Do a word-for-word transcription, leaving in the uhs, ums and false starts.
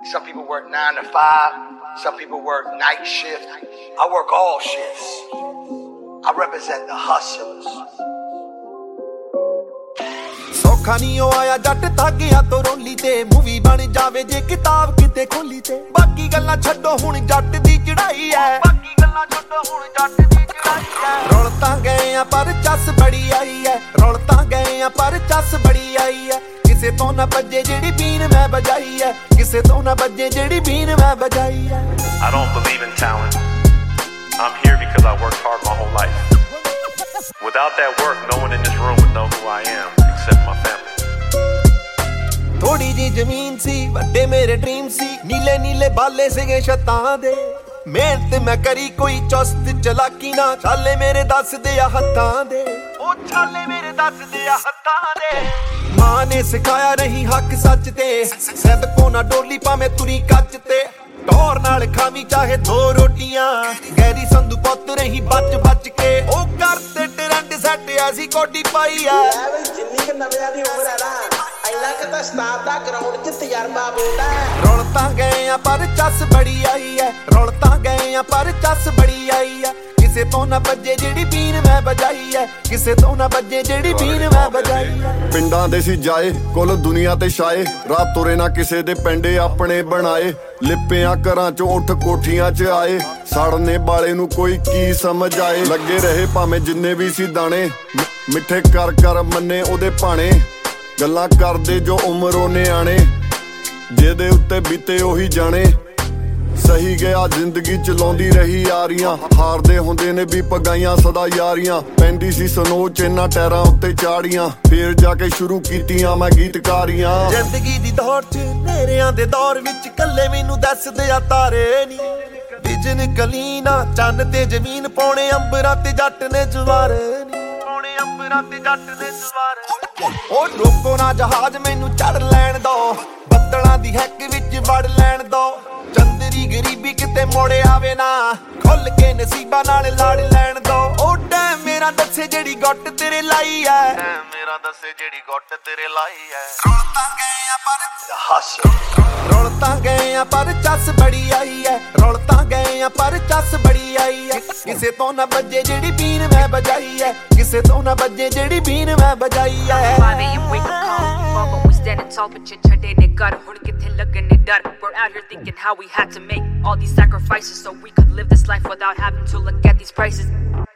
Some people work nine to five. Some people work night shift. I work all shifts. I represent the hustlers. ਸੌਖਾ ਨਹੀਂ ਉਹ ਆਇਆ ਜੱਟ ਤਾਗਿਆਂ ਤੋਂ ਰੋਲੀ ਤੇ ਮੂਵੀ ਬਣ ਜਾਵੇ ਜੇ ਕਿਤਾਬ ਕਿਤੇ ਖੋਲੀ ਤੇ ਬਾਕੀ ਗੱਲਾਂ ਛੱਡੋ ਹੁਣ ਜੱਟ ਦੀ ਚੜਾਈ ਐ ਬਾਕੀ ਗੱਲਾਂ ਛੱਡੋ ਹੁਣ ਜੱਟ ਦੀ ਚੜਾਈ ਐ ਰੌਲ ਤਾਂ ਗਏ ਆ ਪਰ ਚੱਸ ਬੜੀ ਆਈ ਐ ਰੌਲ ਤਾਂ ਗਏ ਆ ਪਰ ਚੱਸ ਬੜੀ ਆਈ ਐ ਕਿਸੇ ਤੋਂ ਨਾ ਵੱਜੇ ਜਿਹੜੀ ਬੀਨ ਮੈਂ ਵਜਾਈ ਐ ਕਿਸੇ ਤੋਂ ਨਾ ਵੱਜੇ ਜਿਹੜੀ ਬੀਨ ਮੈਂ ਵਜਾਈ ਐ I don't believe in talent. I'm here because I worked hard my whole life. Without that work, no one in this room would know who I am except my family. ਥੋੜੀ ਜੀ ਜ਼ਮੀਨ ਸੀ ਵੱਡੇ ਮੇਰੇ ਡ੍ਰੀਮ ਸੀ ਨੀਲੇ ਨੀਲੇ ਬਾਲੇ ਸੀਗੇ ਛੱਤਾਂ ਦੇ ਮਿਹਨਤ ਮੈਂ ਕਰੀ ਕੋਈ ਚੁਸਤ ਚਲਾਕੀ ਨਾ ਛਾਲੇ ਮੇਰੇ ਦੱਸਦੇ ਆ ਹੱਥਾਂ ਦੇ ਉਹ ਛਾਲੇ ਮੇਰੇ ਦੱਸਦੇ ਆ ਹੱਥਾਂ ਦੇ ਮਾਂ ਨੇ ਸਿਖਾਇਆ ਨਹੀਂ ਹੱਕ ਸੱਚ ਤੇ ਸੈਦ ਕੋ ਨਾ ਡੋਲੀ ਭਾਵੇਂ ਤੁਰੀ ਕੱਚ ਤੇ ਟੌਰ ਨਾਲ ਖਾਵੀ ਚਾਹੇ ਦੋ ਰੋਟੀਆਂ ਗੈਰੀ ਸੰਧੂ ਪੁੱਤ ਰਹੀ ਬਚ ਬਚ ਕੇ ਉਹ ਕਰਤੇ ਟਰੈਂਡ ਸੈੱਟ ਐਸੀ ਕੋਟੀ ਪਾਈ ਐ ਜਿੰਨੀ ਕਿ ਨਵਿਆਂ ਦੀ ਉਮਰ ਹੈ ਨਾ ਇੰਨਾ ਕਿ ਤਾਂ ਸਟਾਰ ਦਾ ਗਰਾਊਂਡ 'ਚ ਤਜਰਬਾ ਬੋਲਦਾ ਰੌਲ ਤਾਂ ਗਏ ਆ ਪਰ ਚੱਸ ਬੜੀ ਆਈ ਐ ਰੌਲ ਤਾਂ ਗਏ ਆ ਪਰ ਚੱਸ ਬੜੀ ਆਈ ਐ ਕਿਸੇ ਤੋਂ ਨਾ ਵੱਜੇ ਜਿਹੜੀ ਬੀਨ ਮੈਂ ਵਜਾਈ ਐ ਕਿਸੇ ਤੋਂ ਨਾ ਵੱਜੇ ਜਿਹੜੀ ਬੀਨ ਮੈਂ ਵਜਾਈ ਐ ਪਿੰਡਾਂ ਦੇ ਸੀ ਜਾਏ ਕੁੱਲ ਦੁਨੀਆ ਤੇ ਛਾਏ ਰਾਤ ਤੁਰੇ ਨਾ ਕਿਸੇ ਦੇ ਪਿੰਡੇ ਆਪਣੇ ਬਣਾਏ ਲਿਪਿਆਂ ਘਰਾਂ ਚੋਂ ਉੱਠ ਕੋਠੀਆਂ 'ਚ ਆਏ ਸੜਨੇ ਵਾਲੇ ਨੂੰ ਕੋਈ ਕੀ ਸਮਝ ਆਏ ਲੱਗੇ ਰਹੇ ਭਾਵੇਂ ਜਿੰਨੇ ਵੀ ਸੀ ਦਾਣੇ ਮਿੱਠੇ ਕਰ ਕਰ ਮੰਨੇ ਉਹਦੇ ਭਾਣੇ ਗੱਲਾਂ ਕਰਦੇ ਜੋ ਉਮਰ ਉਹ ਨਿਆਣੇ ਜਿਹਦੇ ਉੱਤੇ ਬੀਤੇ ਉਹੀ ਜਾਣੇ ਸਹੀ ਗਿਆ ਜ਼ਿੰਦਗੀ ਚਲਾਉਂਦੀ ਰਹੀ ਯਾਰੀਆਂ ਹਾਰਦੇ ਹੁੰਦੇ ਨੇ ਵੀ ਪਗਾਈਆਂ ਸਦਾ ਯਾਰੀਆਂ ਪੈਂਦੀ ਸੀ ਸਨੋ ਚ ਇਹਨਾਂ ਟੈਰਾਂ ਉੱਤੇ ਚਾੜੀਆਂ ਫੇਰ ਜਾ ਕੇ ਸ਼ੁਰੂ ਕੀਤੀਆਂ ਮੈਂ ਗੀਤਕਾਰੀਆਂ ਜ਼ਿੰਦਗੀ ਦੀ ਦੌੜ ਚ ਨੇਰਿਆਂ ਦੇ ਦੌਰ ਵਿੱਚ ਕੱਲੇ ਮੈਨੂੰ ਦੱਸਦੇ ਆ ਤਾਰੇ ਨੀ ਵਿਜਨ ਕਲੀਨਾ ਚੰਨ ਤੇ ਜ਼ਮੀਨ ਪਾਉਣੇ ਅੰਬਰਾਂ ਤੇ ਜੱਟ ਨੇ ਜਵਾਰੇ ਨੀ ਪਾਉਣੇ ਅੰਬਰਾਂ ਤੇ ਜੱਟ ਨੇ ਜਵਾਰੇ ਉਹ ਰੋਕੋ ਨਾ ਜਹਾਜ਼ ਮੈਨੂੰ ਚੜ ਲੈਣ ਦੋ ਬੱਦਲਾਂ ਦੀ ਹੈਕ ਵਿੱਚ ਵੜ ਲੈਣ ਦੋ ਚੰਦਰੀ ਗਰੀਬੀ ਕਿਤੇ ਮੋੜ ਆਵੇ ਨਾ ਖੁੱਲ ਕੇ ਨਸੀਬਾਂ ਨਾਲ ਲੜ ਲੈਣ ਦੋ ਉਹ ਟਾਈਮ ਮੇਰਾ ਦੱਸੇ ਜਿਹੜੀ ਗੁੱਟ ਤੇਰੇ ਲਾਈ ਐ ਟਾਈਮ ਮੇਰਾ ਦੱਸੇ ਜਿਹੜੀ ਗੁੱਟ ਤੇਰੇ ਲਾਈ ਐ ਰੌਲ ਤਾਂ ਗਏ ਆ ਪਰ hustle ਰੌਲ ਤਾਂ ਗਏ ਆ ਪਰ ਚੱਸ ਬੜੀ ਆਈ ਐ ਰੌਲ ਤਾਂ ਗਏ ਆ ਪਰ ਚੱਸ ਬੜੀ ਆਈ ਐ ਕਿਸੇ ਤੋਂ ਨਾ ਵੱਜੇ ਜਿਹੜੀ ਬੀਨ ਮੈਂ ਵਜਾਈ ਐ ਕਿਸੇ ਤੋਂ ਨਾ ਵੱਜੇ ਜਿਹੜੀ ਬੀਨ ਮੈਂ ਵਜਾਈ ਐ Standing tall, but you're ਛੱਡੇ ਨੇ ਘਰ ਹੁਣ ਕਿੱਥੇ ਲੱਗਣੇ ਡਰ We're out here thinking how we had to make all these sacrifices so we could live this life without having to look at these prices